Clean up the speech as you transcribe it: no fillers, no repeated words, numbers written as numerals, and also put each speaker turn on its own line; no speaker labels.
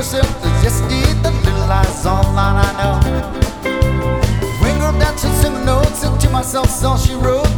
myself, just did the little lies, all that I know. Finger dancing, singing notes to myself, so she wrote.